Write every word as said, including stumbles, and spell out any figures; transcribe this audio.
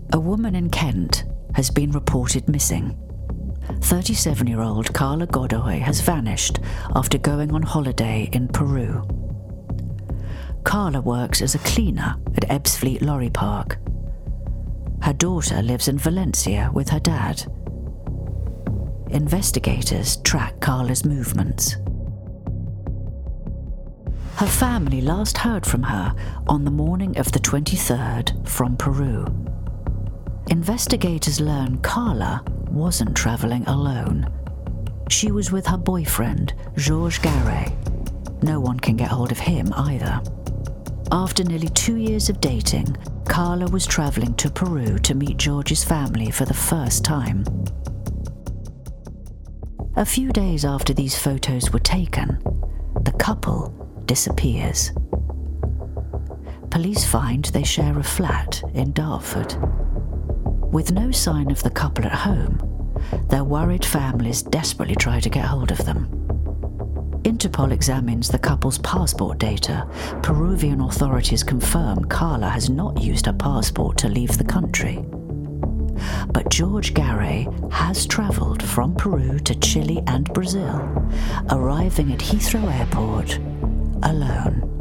A woman in Kent has been reported missing. thirty-seven-year-old Carla Godoy has vanished after going on holiday in Peru. Carla works as a cleaner at Ebbsfleet Lorry Park. Her daughter lives in Valencia with her dad. Investigators track Carla's movements. Her family last heard from her on the morning of the twenty-third from Peru. Investigators learn Carla wasn't travelling alone. She was with her boyfriend, Georges Garay. No one can get hold of him either. After nearly two years of dating, Carla was travelling to Peru to meet George's family for the first time. A few days after these photos were taken, the couple disappears. Police find they share a flat in Dartford. With no sign of the couple at home, their worried families desperately try to get hold of them. Interpol examines the couple's passport data. Peruvian authorities confirm Carla has not used her passport to leave the country. But George Garay has travelled from Peru to Chile and Brazil, arriving at Heathrow Airport alone.